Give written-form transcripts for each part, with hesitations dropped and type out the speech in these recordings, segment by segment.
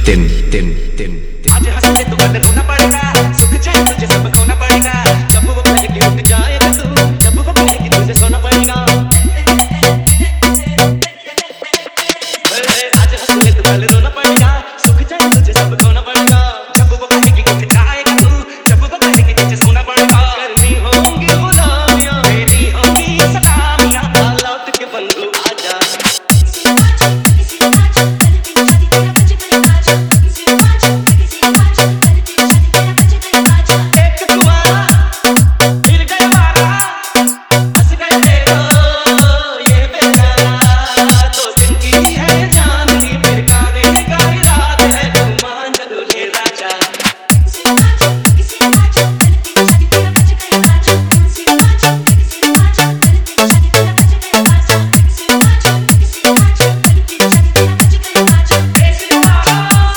दिन दिन दिन आज हंस के तू कल रोना पड़ेगा, सुख चैन तुझे सब खोना पड़ेगा। जब वो पहले उठ जाएगा तू, जब वो पहले तुझे सोना पड़ेगा। आज हंस के तू कल रोना पड़ेगा, सुख चैन तुझे सब खोना पड़ेगा। जब वो पहले उठ जाएगा तू, जब वो पहले तुझे सोना पड़ेगा। करनी होंगी गुलामियां, देनी होंगी सलामियां, लौट के बंधु आजा।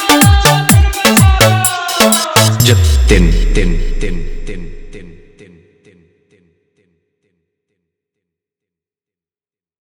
जब दिन दिन दिन दिन दिन दिन